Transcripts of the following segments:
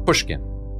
Pushkin.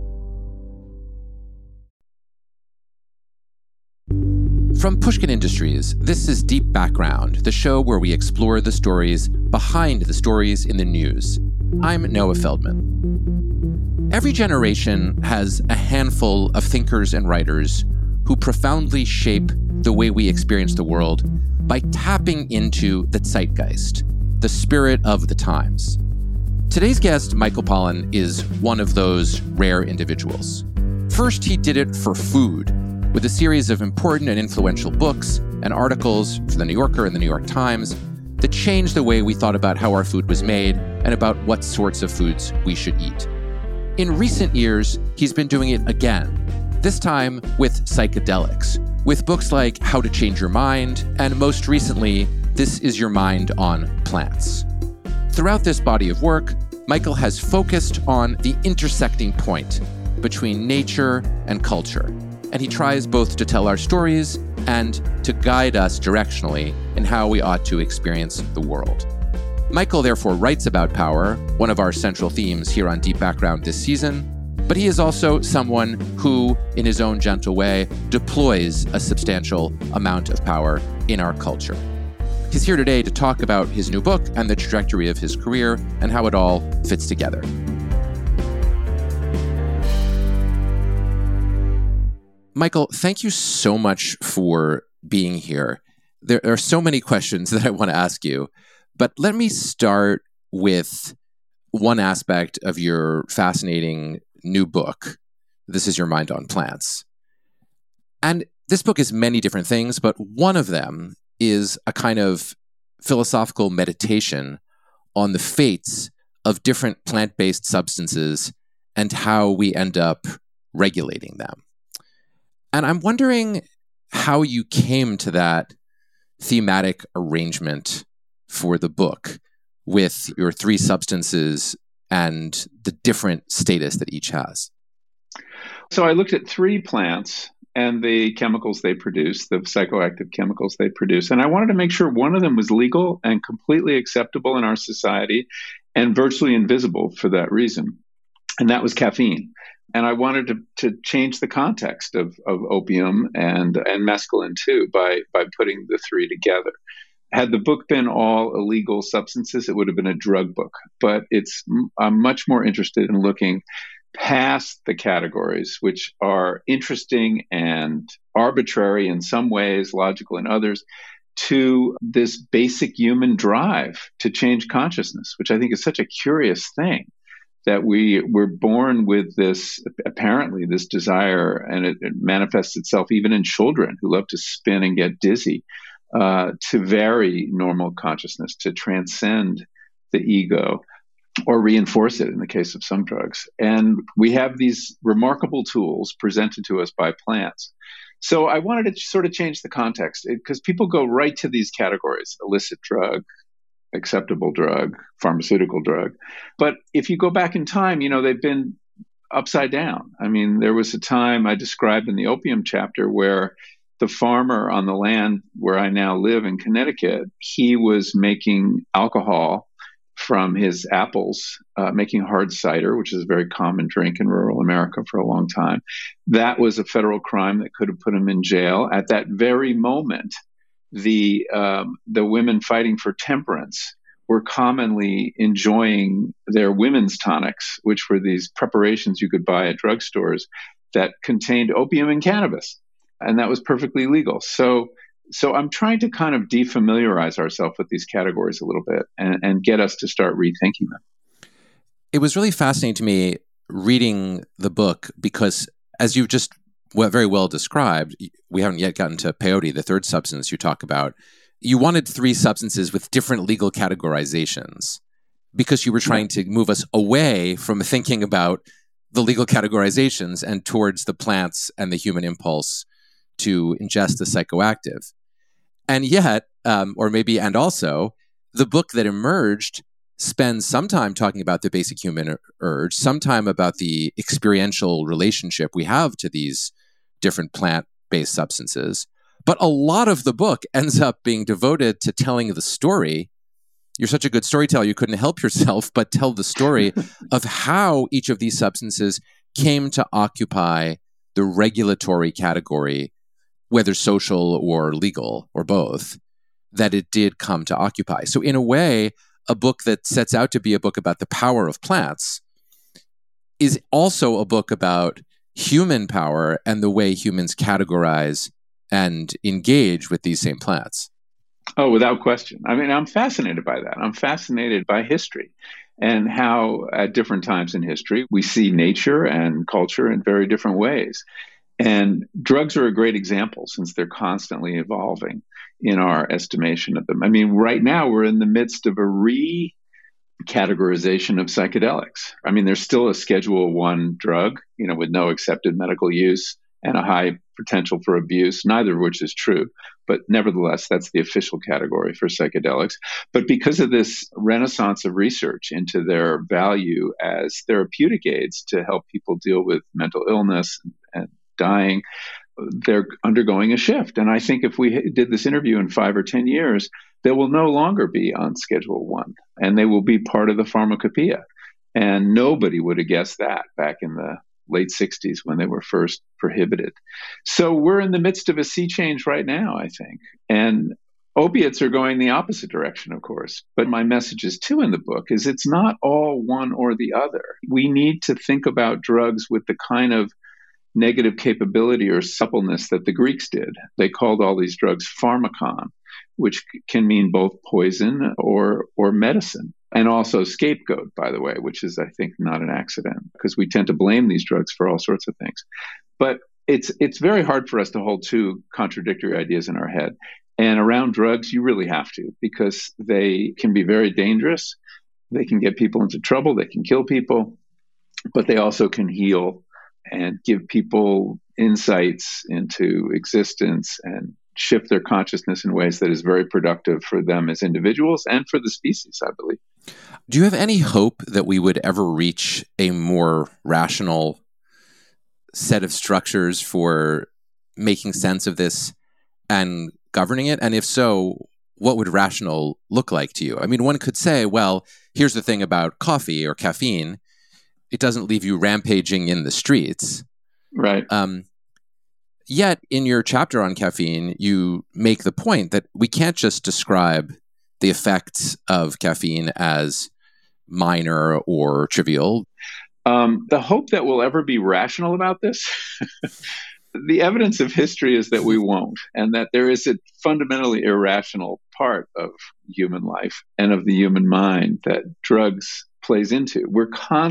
From Pushkin Industries, this is Deep Background, the show where we explore the stories behind the stories in the news. I'm Noah Feldman. Every generation has a handful of thinkers and writers who profoundly shape the way we experience the world by tapping into the zeitgeist, the spirit of the times. Today's guest, Michael Pollan, is one of those rare individuals. First, he did it for food, with a series of important and influential books and articles for The New Yorker and The New York Times that changed the way we thought about how our food was made and about what sorts of foods we should eat. In recent years, he's been doing it again, this time with psychedelics, with books like How to Change Your Mind, and most recently, This Is Your Mind on Plants. Throughout this body of work, Michael has focused on the intersecting point between nature and culture, and he tries both to tell our stories and to guide us directionally in how we ought to experience the world. Michael therefore writes about power, one of our central themes here on Deep Background this season, but he is also someone who, in his own gentle way, deploys a substantial amount of power in our culture. He's here today to talk about his new book and the trajectory of his career and how it all fits together. Michael, thank you so much for being here. There are so many questions that I want to ask you, but let me start with one aspect of your fascinating new book, This Is Your Mind on Plants. And this book is many different things, but one of them is a kind of philosophical meditation on the fates of different plant-based substances and how we end up regulating them. And I'm wondering how you came to that thematic arrangement for the book with your three substances and the different status that each has. So I looked at three plants and the chemicals they produce, the psychoactive chemicals they produce. And I wanted to make sure one of them was legal and completely acceptable in our society and virtually invisible for that reason. And that was caffeine. And I wanted to change the context of opium and mescaline too by putting the three together. Had the book been all illegal substances, it would have been a drug book. But I'm much more interested in looking past the categories, which are interesting and arbitrary in some ways, logical in others, to this basic human drive to change consciousness, which I think is such a curious thing. That we're born with this, apparently, this desire, and it manifests itself even in children who love to spin and get dizzy, to vary normal consciousness, to transcend the ego, or reinforce it in the case of some drugs. And we have these remarkable tools presented to us by plants. So I wanted to sort of change the context, because people go right to these categories: illicit drug, acceptable drug, pharmaceutical drug. But if you go back in time, they've been upside down. I mean, there was a time I described in the opium chapter where the farmer on the land where I now live in Connecticut, he was making alcohol from his apples, making hard cider, which is a very common drink in rural America for a long time. That was a federal crime that could have put him in jail. At that very moment, the women fighting for temperance were commonly enjoying their women's tonics, which were these preparations you could buy at drugstores that contained opium and cannabis, and that was perfectly legal. So I'm trying to kind of defamiliarize ourselves with these categories a little bit and get us to start rethinking them. It was really fascinating to me reading the book because, as you've just very well described, we haven't yet gotten to peyote, the third substance you talk about. You wanted three substances with different legal categorizations because you were trying to move us away from thinking about the legal categorizations and towards the plants and the human impulse to ingest the psychoactive. And yet, and also, the book that emerged spends some time talking about the basic human urge, some time about the experiential relationship we have to these different plant-based substances. But a lot of the book ends up being devoted to telling the story you're such a good storyteller, you couldn't help yourself but tell the story of how each of these substances came to occupy the regulatory category, whether social or legal or both, that it did come to occupy. So in a way, a book that sets out to be a book about the power of plants is also a book about human power and the way humans categorize and engage with these same plants. Oh, without question. I mean, I'm fascinated by that. I'm fascinated by history and how at different times in history, we see nature and culture in very different ways. And drugs are a great example since they're constantly evolving in our estimation of them. I mean, right now we're in the midst of a categorization of psychedelics. I mean, there's still a Schedule 1 drug, with no accepted medical use and a high potential for abuse, neither of which is true. But nevertheless, that's the official category for psychedelics. But because of this renaissance of research into their value as therapeutic aids to help people deal with mental illness and dying, they're undergoing a shift. And I think if we did this interview in 5 or 10 years, they will no longer be on Schedule 1, and they will be part of the pharmacopoeia. And nobody would have guessed that back in the late 60s when they were first prohibited. So we're in the midst of a sea change right now, I think. And opiates are going the opposite direction, of course. But my message is too in the book is it's not all one or the other. We need to think about drugs with the kind of negative capability or suppleness that the Greeks did. They called all these drugs pharmakon, which can mean both poison or medicine. And also scapegoat, by the way, which is, I think, not an accident, because we tend to blame these drugs for all sorts of things. But it's very hard for us to hold two contradictory ideas in our head. And around drugs, you really have to, because they can be very dangerous. They can get people into trouble. They can kill people. But they also can heal and give people insights into existence and shift their consciousness in ways that is very productive for them as individuals and for the species, I believe. Do you have any hope that we would ever reach a more rational set of structures for making sense of this and governing it? And if so, what would rational look like to you? I mean, one could say, well, here's the thing about coffee or caffeine. It doesn't leave you rampaging in the streets. Right. Yet, in your chapter on caffeine, you make the point that we can't just describe the effects of caffeine as minor or trivial. The hope that we'll ever be rational about this, the evidence of history is that we won't, and that there is a fundamentally irrational part of human life and of the human mind that drugs plays into. We're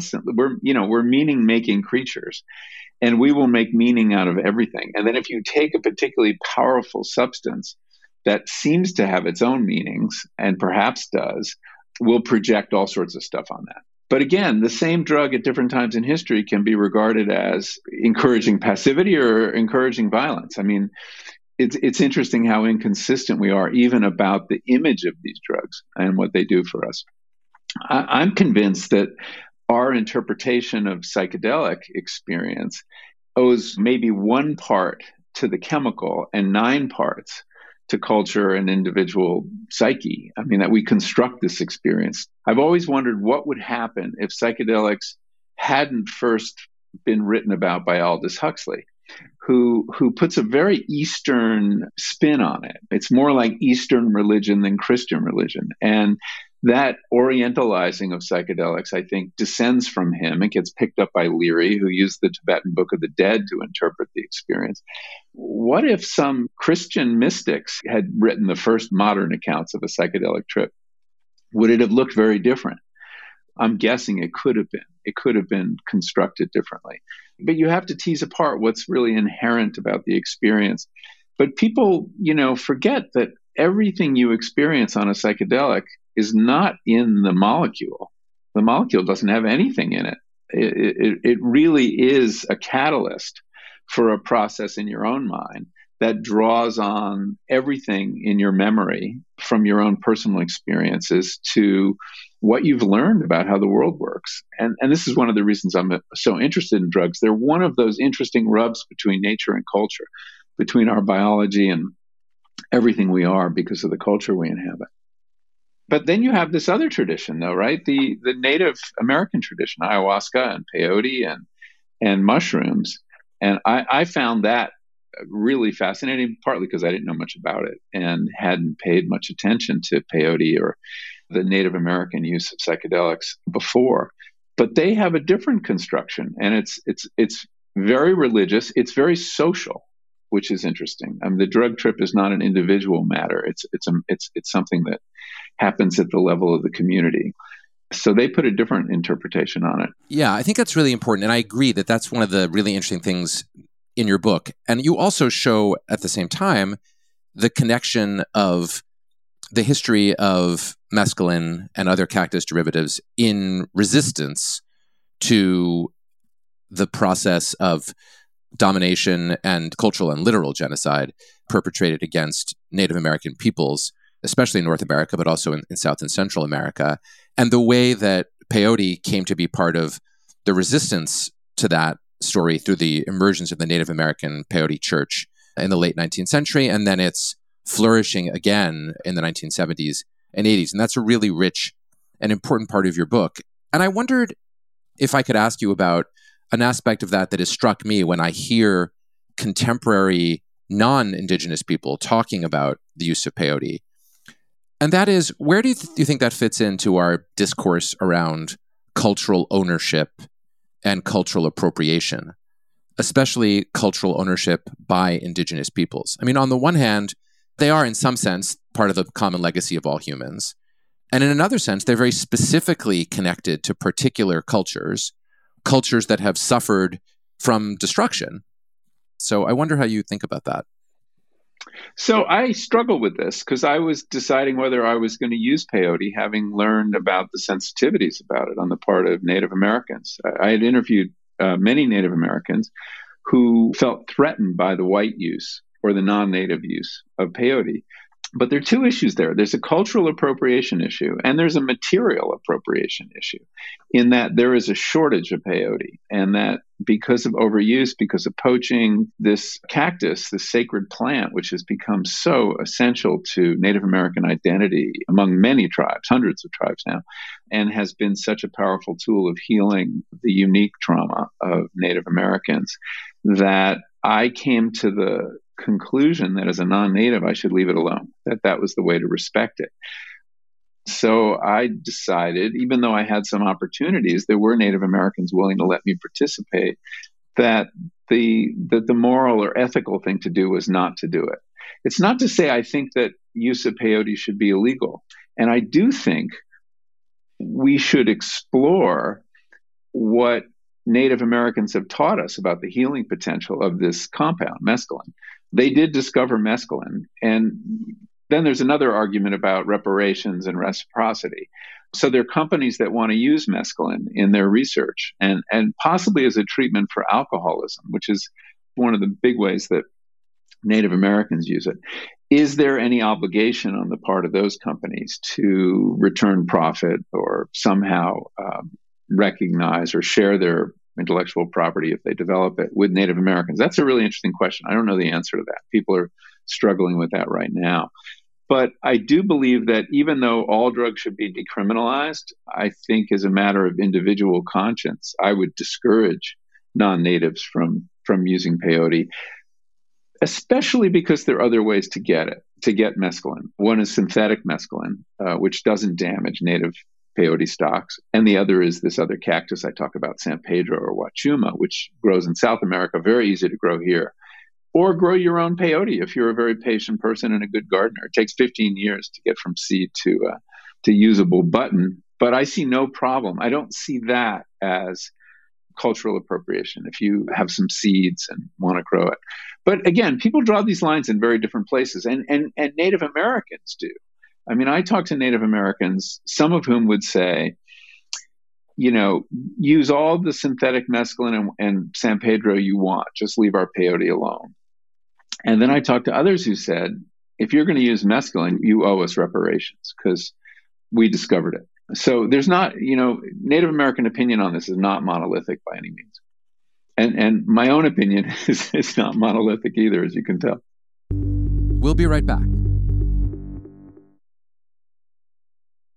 meaning-making creatures. And we will make meaning out of everything. And then if you take a particularly powerful substance that seems to have its own meanings, and perhaps does, we'll project all sorts of stuff on that. But again, the same drug at different times in history can be regarded as encouraging passivity or encouraging violence. I mean, it's interesting how inconsistent we are even about the image of these drugs and what they do for us. I'm convinced that our interpretation of psychedelic experience owes maybe 1 part to the chemical and 9 parts to culture and individual psyche. I mean, that we construct this experience. I've always wondered what would happen if psychedelics hadn't first been written about by Aldous Huxley, who puts a very Eastern spin on it. It's more like Eastern religion than Christian religion. And that orientalizing of psychedelics, I think, descends from him. It gets picked up by Leary, who used the Tibetan Book of the Dead to interpret the experience. What if some Christian mystics had written the first modern accounts of a psychedelic trip? Would it have looked very different? I'm guessing it could have been. It could have been constructed differently. But you have to tease apart what's really inherent about the experience. But people, forget that everything you experience on a psychedelic is not in the molecule. The molecule doesn't have anything in it. It really is a catalyst for a process in your own mind that draws on everything in your memory from your own personal experiences to what you've learned about how the world works. And this is one of the reasons I'm so interested in drugs. They're one of those interesting rubs between nature and culture, between our biology and everything we are because of the culture we inhabit. But then you have this other tradition, though, right? The Native American tradition, ayahuasca and peyote and mushrooms. And I found that really fascinating, partly because I didn't know much about it and hadn't paid much attention to peyote or the Native American use of psychedelics before. But they have a different construction, and it's very religious. It's very social, which is interesting. I mean, the drug trip is not an individual matter. It's something that happens at the level of the community. So they put a different interpretation on it. Yeah, I think that's really important. And I agree that that's one of the really interesting things in your book. And you also show at the same time the connection of the history of mescaline and other cactus derivatives in resistance to the process of domination and cultural and literal genocide perpetrated against Native American peoples, especially in North America, but also in South and Central America, and the way that peyote came to be part of the resistance to that story through the emergence of the Native American Peyote Church in the late 19th century, and then its flourishing again in the 1970s and 80s. And that's a really rich and important part of your book. And I wondered if I could ask you about an aspect of that has struck me when I hear contemporary non-Indigenous people talking about the use of peyote. And that is, where do you think that fits into our discourse around cultural ownership and cultural appropriation, especially cultural ownership by Indigenous peoples? I mean, on the one hand, they are in some sense part of the common legacy of all humans. And in another sense, they're very specifically connected to particular cultures that have suffered from destruction. So I wonder how you think about that. So I struggle with this because I was deciding whether I was going to use peyote, having learned about the sensitivities about it on the part of Native Americans. I had interviewed many Native Americans who felt threatened by the white use or the non-native use of peyote. But there are two issues there. There's a cultural appropriation issue, and there's a material appropriation issue, in that there is a shortage of peyote, and that because of overuse, because of poaching, this cactus, this sacred plant, which has become so essential to Native American identity among many tribes, hundreds of tribes now, and has been such a powerful tool of healing the unique trauma of Native Americans, that I came to the conclusion that as a non-native, I should leave it alone, that was the way to respect it. So I decided, even though I had some opportunities, there were Native Americans willing to let me participate, that the moral or ethical thing to do was not to do it. It's not to say I think that use of peyote should be illegal. And I do think we should explore what Native Americans have taught us about the healing potential of this compound, mescaline. They did discover mescaline. And then there's another argument about reparations and reciprocity. So there are companies that want to use mescaline in their research and possibly as a treatment for alcoholism, which is one of the big ways that Native Americans use it. Is there any obligation on the part of those companies to return profit or somehow recognize or share their intellectual property if they develop it with Native Americans? That's a really interesting question. I don't know the answer to that. People are struggling with that right now. But I do believe that even though all drugs should be decriminalized, I think as a matter of individual conscience, I would discourage non-natives from using peyote, especially because there are other ways to get mescaline. One is synthetic mescaline, which doesn't damage native peyote stocks. And the other is this other cactus I talk about, San Pedro or Huachuma, which grows in South America, very easy to grow here. Or grow your own peyote if you're a very patient person and a good gardener. It takes 15 years to get from seed to usable button, but I see no problem. I don't see that as cultural appropriation if you have some seeds and want to grow it. But again, people draw these lines in very different places, and Native Americans do. I mean, I talk to Native Americans, some of whom would say, use all the synthetic mescaline and San Pedro you want, just leave our peyote alone. And then I talked to others who said, if you're going to use mescaline, you owe us reparations because we discovered it. So there's not, Native American opinion on this is not monolithic by any means. And my own opinion is it's not monolithic either, as you can tell. We'll be right back.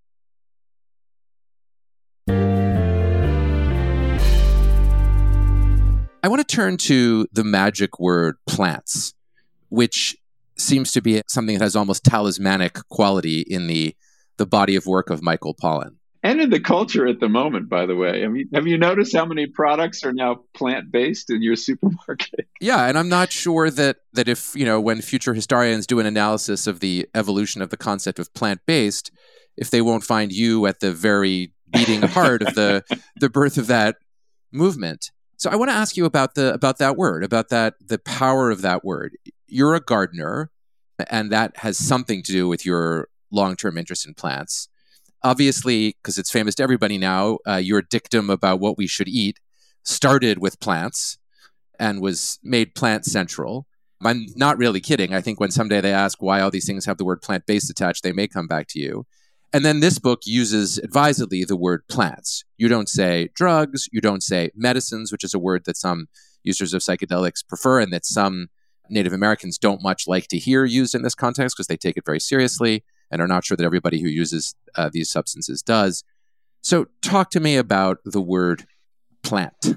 I want to turn to the magic word plants, which seems to be something that has almost talismanic quality in the body of work of Michael Pollan. And in the culture at the moment, by the way. I mean, have you noticed how many products are now plant-based in your supermarket? Yeah, and I'm not sure that if, when future historians do an analysis of the evolution of the concept of plant-based, if they won't find you at the very beating heart of the birth of that movement. So I want to ask you about that word, about the power of that word. You're a gardener, and that has something to do with your long-term interest in plants. Obviously, because it's famous to everybody now, your dictum about what we should eat started with plants and was made plant central. I'm not really kidding. I think when someday they ask why all these things have the word plant-based attached, they may come back to you. And then this book uses advisedly the word plants. You don't say drugs, you don't say medicines, which is a word that some users of psychedelics prefer and that some Native Americans don't much like to hear used in this context because they take it very seriously and are not sure that everybody who uses these substances does. So talk to me about the word plant.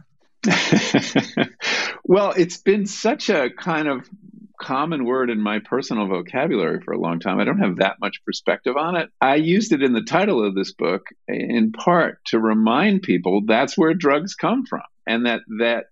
Well, it's been such a kind of common word in my personal vocabulary for a long time. I don't have that much perspective on it. I used it in the title of this book in part to remind people that's where drugs come from, and that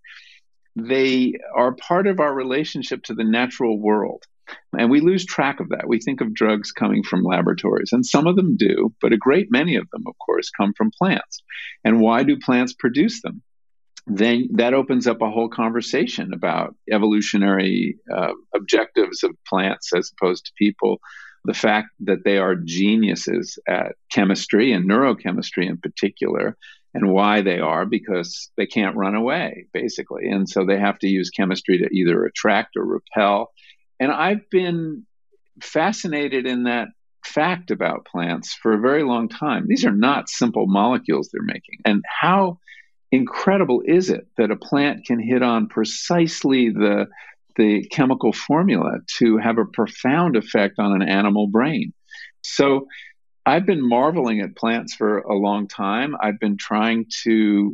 they are part of our relationship to the natural world. And we lose track of that. We think of drugs coming from laboratories, and some of them do, but a great many of them, of course, come from plants. And why do plants produce them? Then that opens up a whole conversation about evolutionary objectives of plants as opposed to people, the fact that they are geniuses at chemistry and neurochemistry in particular, and why they are, because they can't run away, basically. And so they have to use chemistry to either attract or repel. And I've been fascinated in that fact about plants for a very long time. These are not simple molecules they're making. And how incredible is it that a plant can hit on precisely the chemical formula to have a profound effect on an animal brain? So I've been marveling at plants for a long time. I've been trying to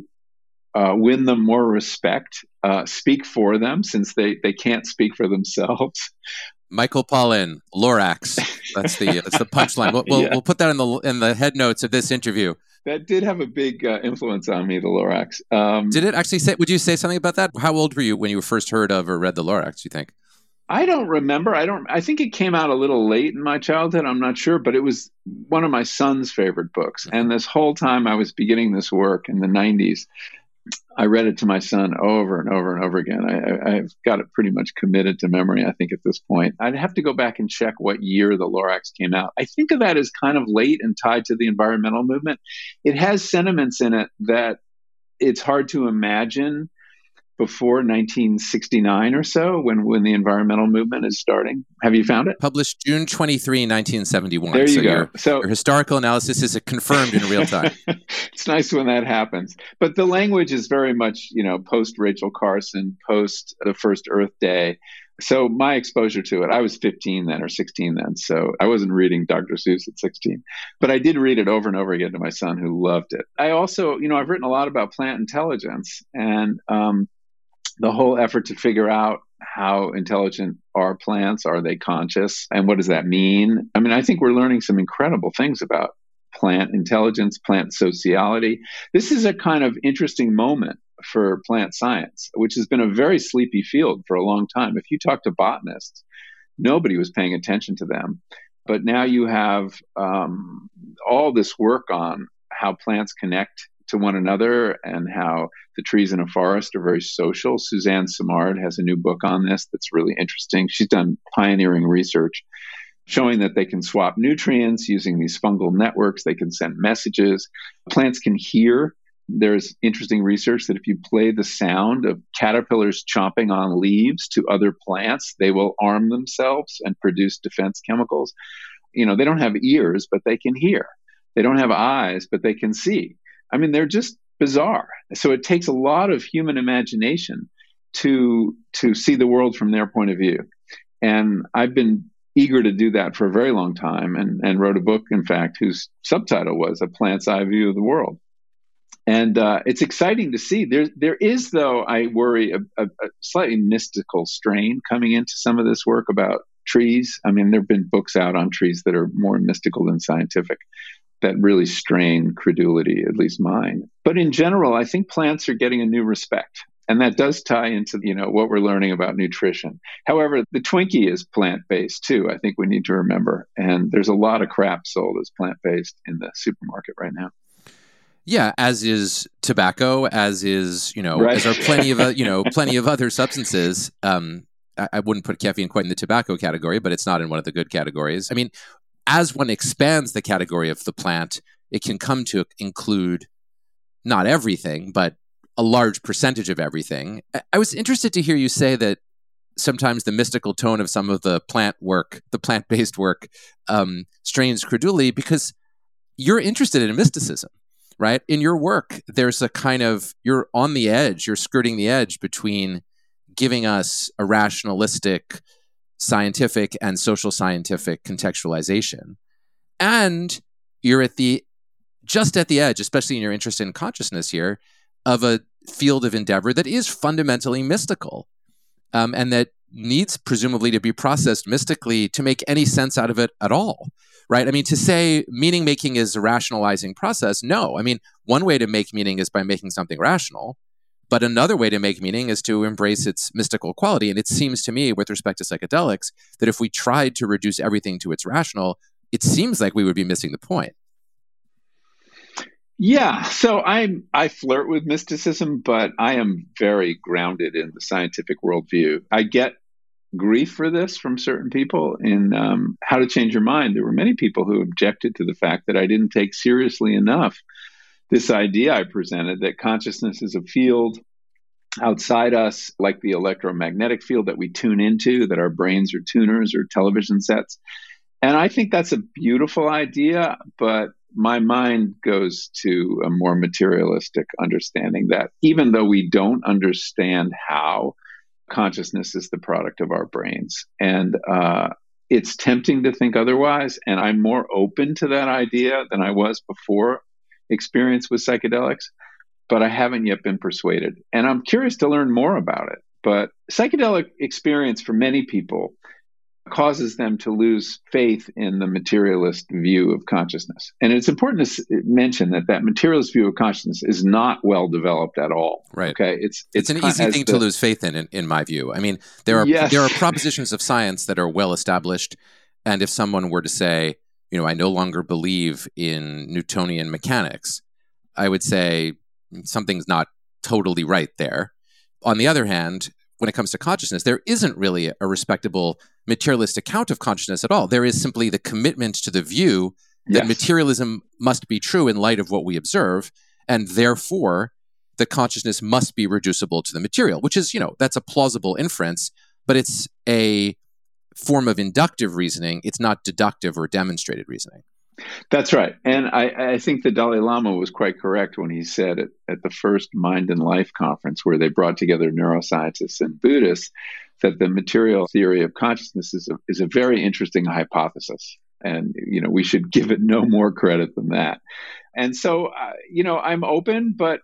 win them more respect, speak for them, since they can't speak for themselves. Michael Pollan, Lorax. That's the punchline. We'll put that in the head notes of this interview. That did have a big influence on me, the Lorax. Did it actually say? Would you say something about that? How old were you when you first heard of or read the Lorax, you think? I don't remember. I think it came out a little late in my childhood. I'm not sure, but it was one of my son's favorite books. And this whole time I was beginning this work in the 90s, I read it to my son over and over and over again. I've got it pretty much committed to memory, I think, at this point. I'd have to go back and check what year the Lorax came out. I think of that as kind of late and tied to the environmental movement. It has sentiments in it that it's hard to imagine before 1969 or so, when the environmental movement is starting. Have you found it? Published June 23, 1971. There you go. Your historical analysis is confirmed in real time. It's nice when that happens. But the language is very much, post Rachel Carson, post the first Earth Day. So my exposure to it, I was 15 then or 16 then. So I wasn't reading Dr. Seuss at 16. But I did read it over and over again to my son, who loved it. I also, I've written a lot about plant intelligence, and the whole effort to figure out how intelligent are plants. Are they conscious? And what does that mean? I mean, I think we're learning some incredible things about plant intelligence, plant sociality. This is a kind of interesting moment for plant science, which has been a very sleepy field for a long time. If you talk to botanists, nobody was paying attention to them. But now you have all this work on how plants connect to one another and how the trees in a forest are very social. Suzanne Simard has a new book on this that's really interesting. She's done pioneering research showing that they can swap nutrients using these fungal networks. They can send messages. Plants can hear. There's interesting research that if you play the sound of caterpillars chomping on leaves to other plants, they will arm themselves and produce defense chemicals. They don't have ears, but they can hear. They don't have eyes, but they can see. I mean, they're just bizarre. So it takes a lot of human imagination to see the world from their point of view. And I've been eager to do that for a very long time, and wrote a book, in fact, whose subtitle was A Plant's Eye View of the World. And it's exciting to see. There is, though, I worry, a slightly mystical strain coming into some of this work about trees. I mean, there have been books out on trees that are more mystical than scientific that really strain credulity, at least mine. But in general, I think plants are getting a new respect. And that does tie into, what we're learning about nutrition. However, the Twinkie is plant-based too. I think we need to remember. And there's a lot of crap sold as plant-based in the supermarket right now. Yeah, as is tobacco, as is, right. as are plenty of other substances. I wouldn't put caffeine quite in the tobacco category, but it's not in one of the good categories. I mean, as one expands the category of the plant, it can come to include not everything, but a large percentage of everything. I was interested to hear you say that sometimes the mystical tone of some of the plant-based work, strains credulity because you're interested in mysticism, right? In your work, there's a kind of, you're on the edge, you're skirting the edge between giving us a rationalistic, scientific and social scientific contextualization. And you're just at the edge, especially in your interest in consciousness here, of a field of endeavor that is fundamentally mystical, and that needs presumably to be processed mystically to make any sense out of it at all, right? I mean, to say meaning making is a rationalizing process, no. I mean, one way to make meaning is by making something rational, but another way to make meaning is to embrace its mystical quality. And it seems to me, with respect to psychedelics, that if we tried to reduce everything to its rational, it seems like we would be missing the point. Yeah, so I flirt with mysticism, but I am very grounded in the scientific worldview. I get grief for this from certain people in How to Change Your Mind. There were many people who objected to the fact that I didn't take seriously enough this idea I presented that consciousness is a field outside us, like the electromagnetic field that we tune into, that our brains are tuners or television sets. And I think that's a beautiful idea, but my mind goes to a more materialistic understanding that even though we don't understand how, consciousness is the product of our brains. And it's tempting to think otherwise. And I'm more open to that idea than I was before experience with psychedelics, but I haven't yet been persuaded. And I'm curious to learn more about it. But psychedelic experience for many people causes them to lose faith in the materialist view of consciousness. And it's important to mention that materialist view of consciousness is not well developed at all. Right. Okay. It's an easy thing to lose faith in my view. I mean, there are propositions of science that are well established. And if someone were to say, I no longer believe in Newtonian mechanics, I would say something's not totally right there. On the other hand, when it comes to consciousness, there isn't really a respectable materialist account of consciousness at all. There is simply the commitment to the view that materialism must be true in light of what we observe, and therefore the consciousness must be reducible to the material, which is, that's a plausible inference, but it's a form of inductive reasoning. It's not deductive or demonstrated reasoning. That's right. And I think the Dalai Lama was quite correct when he said at the first Mind and Life conference, where they brought together neuroscientists and Buddhists, that the material theory of consciousness is a very interesting hypothesis. And, we should give it no more credit than that. And so, I'm open, but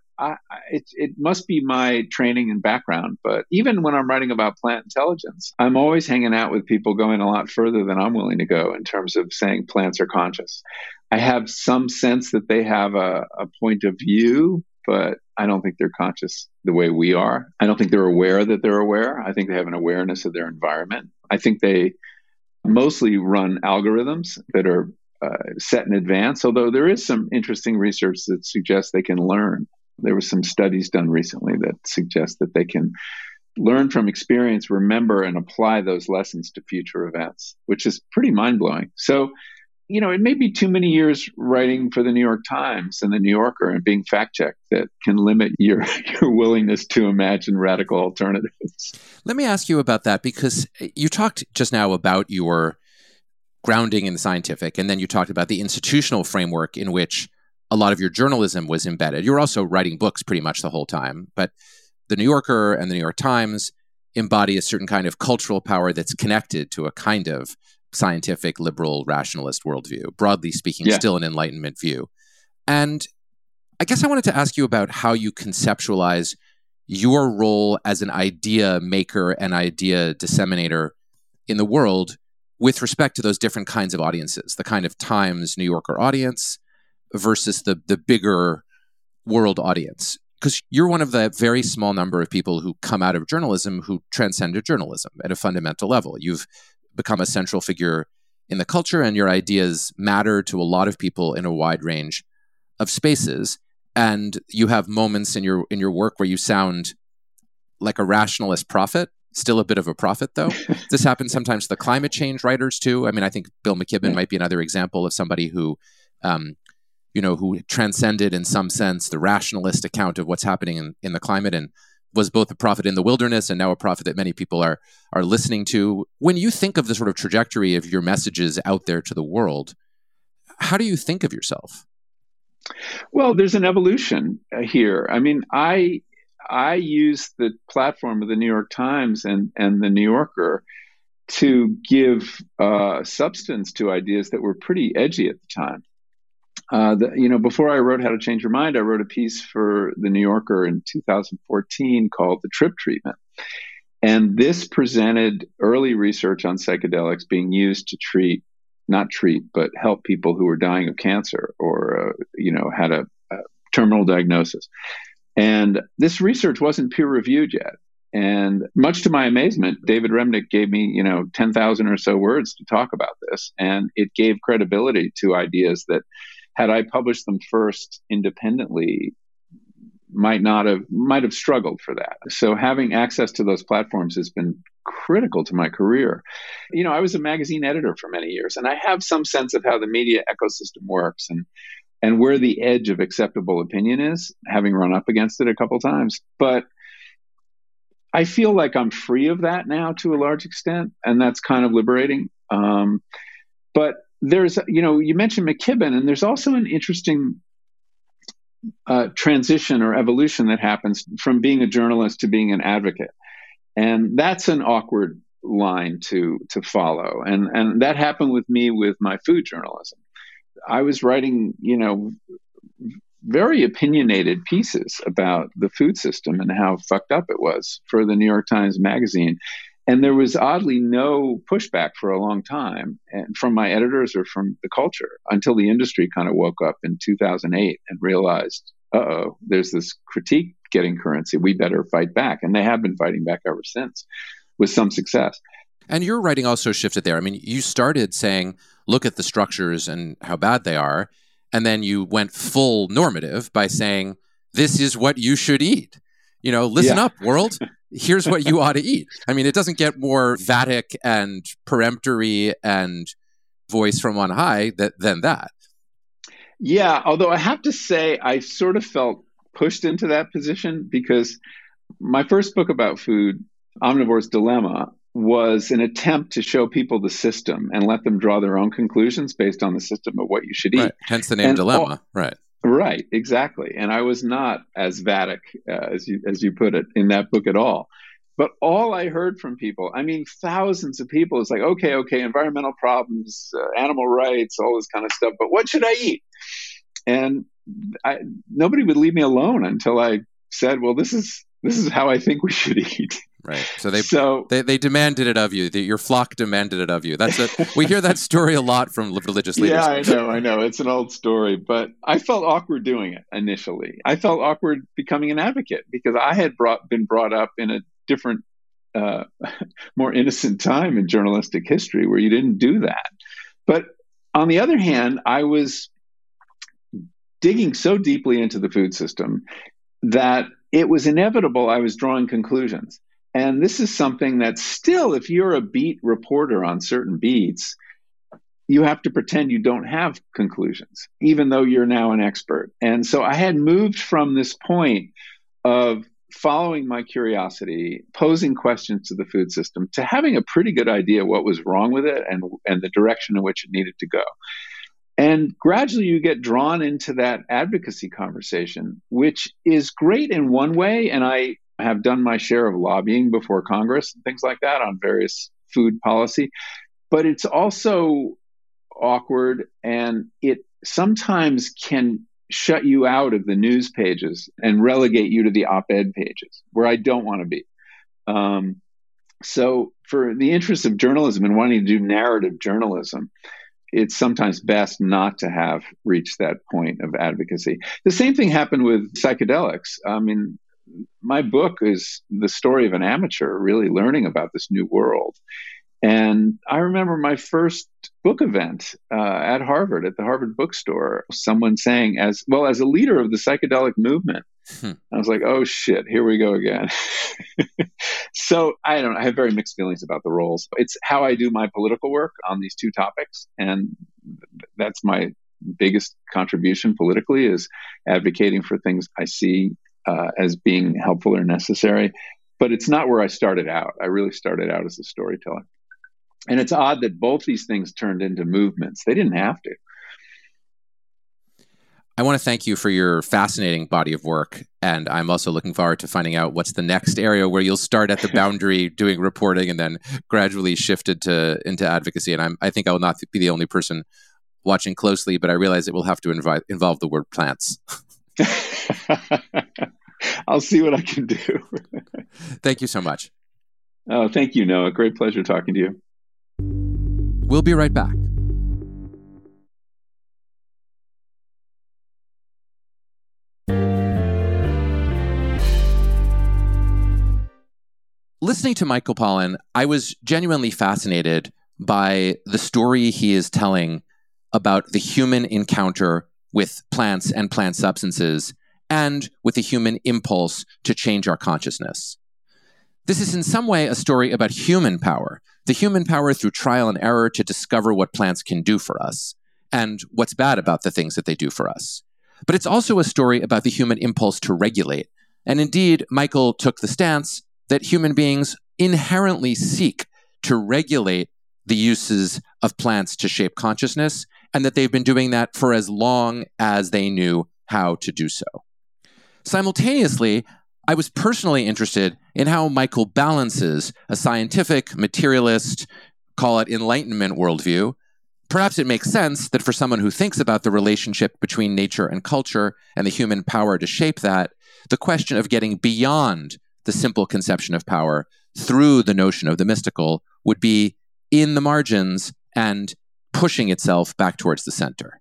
it must be my training and background. But even when I'm writing about plant intelligence, I'm always hanging out with people going a lot further than I'm willing to go in terms of saying plants are conscious. I have some sense that they have a point of view, but I don't think they're conscious the way we are. I don't think they're aware that they're aware. I think they have an awareness of their environment. I think they mostly run algorithms that are set in advance, although there is some interesting research that suggests they can learn. There were some studies done recently that suggest that they can learn from experience, remember, and apply those lessons to future events, which is pretty mind-blowing. So, it may be too many years writing for the New York Times and the New Yorker and being fact-checked that can limit your willingness to imagine radical alternatives. Let me ask you about that, because you talked just now about your grounding in the scientific, and then you talked about the institutional framework in which a lot of your journalism was embedded. You were also writing books pretty much the whole time, but the New Yorker and the New York Times embody a certain kind of cultural power that's connected to a kind of scientific, liberal, rationalist worldview, broadly speaking, still an Enlightenment view. And I guess I wanted to ask you about how you conceptualize your role as an idea maker and idea disseminator in the world with respect to those different kinds of audiences, the kind of Times, New Yorker audience versus the bigger world audience. Because you're one of the very small number of people who come out of journalism who transcended journalism at a fundamental level. You've become a central figure in the culture, and your ideas matter to a lot of people in a wide range of spaces. And you have moments in your work where you sound like a rationalist prophet, still a bit of a prophet, though. This happens sometimes to the climate change writers, too. I mean, I think Bill McKibben might be another example of somebody who who transcended in some sense the rationalist account of what's happening in the climate and was both a prophet in the wilderness and now a prophet that many people are listening to. When you think of the sort of trajectory of your messages out there to the world, how do you think of yourself? Well, there's an evolution here. I mean, I use the platform of the New York Times and the New Yorker to give substance to ideas that were pretty edgy at the time. Before I wrote How to Change Your Mind, I wrote a piece for the New Yorker in 2014 called The Trip Treatment. And this presented early research on psychedelics being used to not treat, but help people who were dying of cancer or, had a terminal diagnosis. And this research wasn't peer reviewed yet. And much to my amazement, David Remnick gave me, 10,000 or so words to talk about this. And it gave credibility to ideas that, had I published them first independently, might have struggled for that. So having access to those platforms has been critical to my career. I was a magazine editor for many years, and I have some sense of how the media ecosystem works and where the edge of acceptable opinion is, having run up against it a couple times. But I feel like I'm free of that now to a large extent, and that's kind of liberating. But there's, you mentioned McKibben, and there's also an interesting transition or evolution that happens from being a journalist to being an advocate. And that's an awkward line to follow. And that happened with me with my food journalism. I was writing, very opinionated pieces about the food system and how fucked up it was for the New York Times Magazine. And there was oddly no pushback for a long time, and from my editors or from the culture, until the industry kind of woke up in 2008 and realized, there's this critique getting currency. We better fight back. And they have been fighting back ever since with some success. And your writing also shifted there. I mean, you started saying, look at the structures and how bad they are. And then you went full normative by saying, this is what you should eat. Listen up, world. Here's what you ought to eat. I mean, it doesn't get more vatic and peremptory and voice from on high than that. Yeah, although I have to say, I sort of felt pushed into that position because my first book about food, Omnivore's Dilemma, was an attempt to show people the system and let them draw their own conclusions based on the system of what you should eat. Right. Hence the name Dilemma. Right. Right, exactly. And I was not as vatic as you put it in that book at all. But all I heard from people, I mean, thousands of people, is like, okay, environmental problems, animal rights, all this kind of stuff. But what should I eat? And nobody would leave me alone until I said, well, this is how I think we should eat. Right. So they demanded it of you. Your flock demanded it of you. We hear that story a lot from religious leaders. Yeah, I know. It's an old story, but I felt awkward doing it initially. I felt awkward becoming an advocate because I had been brought up in a different, more innocent time in journalistic history where you didn't do that. But on the other hand, I was digging so deeply into the food system that it was inevitable I was drawing conclusions. And this is something that still, if you're a beat reporter on certain beats, you have to pretend you don't have conclusions, even though you're now an expert. And so I had moved from this point of following my curiosity, posing questions to the food system, to having a pretty good idea what was wrong with it and the direction in which it needed to go. And gradually you get drawn into that advocacy conversation, which is great in one way. And I have done my share of lobbying before Congress and things like that on various food policy, but it's also awkward and it sometimes can shut you out of the news pages and relegate you to the op-ed pages, where I don't want to be. So for the interest of journalism and wanting to do narrative journalism, it's sometimes best not to have reached that point of advocacy. The same thing happened with psychedelics. I mean, my book is the story of an amateur really learning about this new world. And I remember my first book event at Harvard, at the Harvard bookstore, someone saying, as a leader of the psychedelic movement, I was like, oh shit, here we go again. So I have very mixed feelings about the roles. It's how I do my political work on these two topics. And that's my biggest contribution politically, is advocating for things I see as being helpful or necessary. But it's not where I started out. I really started out as a storyteller. And it's odd that both these things turned into movements. They didn't have to. I want to thank you for your fascinating body of work. And I'm also looking forward to finding out what's the next area where you'll start at the boundary doing reporting and then gradually shifted into advocacy. And I think I will not be the only person watching closely, but I realize it will have to involve the word plants. I'll see what I can do. Thank you so much. Oh, thank you, Noah. Great pleasure talking to you. We'll be right back. Listening to Michael Pollan, I was genuinely fascinated by the story he is telling about the human encounter with plants and plant substances and with the human impulse to change our consciousness. This is in some way a story about human power, the human power through trial and error to discover what plants can do for us and what's bad about the things that they do for us. But it's also a story about the human impulse to regulate. And indeed, Michael took the stance that human beings inherently seek to regulate the uses of plants to shape consciousness, and that they've been doing that for as long as they knew how to do so. Simultaneously, I was personally interested in how Michael balances a scientific, materialist, call it Enlightenment worldview. Perhaps it makes sense that for someone who thinks about the relationship between nature and culture and the human power to shape that, the question of getting beyond the simple conception of power through the notion of the mystical would be in the margins and pushing itself back towards the center.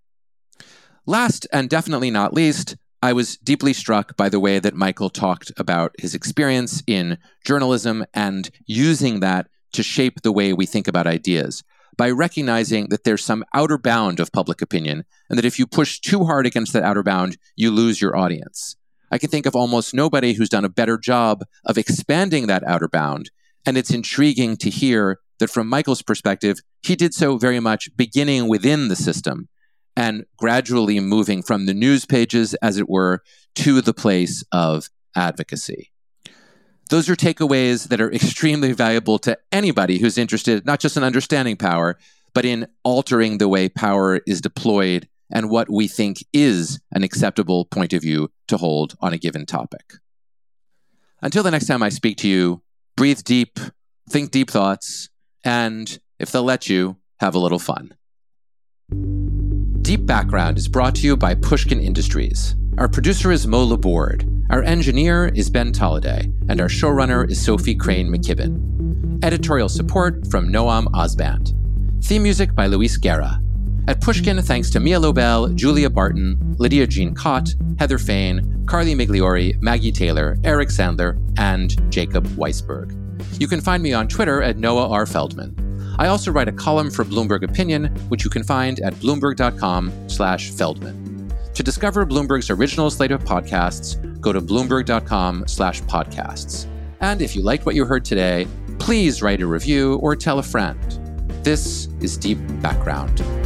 Last, and definitely not least, I was deeply struck by the way that Michael talked about his experience in journalism and using that to shape the way we think about ideas, by recognizing that there's some outer bound of public opinion, and that if you push too hard against that outer bound, you lose your audience. I can think of almost nobody who's done a better job of expanding that outer bound, and it's intriguing to hear that from Michael's perspective, he did so very much beginning within the system and gradually moving from the news pages, as it were, to the place of advocacy. Those are takeaways that are extremely valuable to anybody who's interested not just in understanding power, but in altering the way power is deployed and what we think is an acceptable point of view to hold on a given topic. Until the next time I speak to you, breathe deep, think deep thoughts, and if they'll let you, have a little fun. Deep Background is brought to you by Pushkin Industries. Our producer is Mo Laborde. Our engineer is Ben Tolliday, and our showrunner is Sophie Crane McKibben. Editorial support from Noam Osband. Theme music by Luis Guerra. At Pushkin, thanks to Mia Lobel, Julia Barton, Lydia Jean Cott, Heather Fain, Carly Migliori, Maggie Taylor, Eric Sandler, and Jacob Weisberg. You can find me on Twitter at Noah R. Feldman. I also write a column for Bloomberg Opinion, which you can find at bloomberg.com/Feldman. To discover Bloomberg's original slate of podcasts, go to bloomberg.com/podcasts. And if you liked what you heard today, please write a review or tell a friend. This is Deep Background.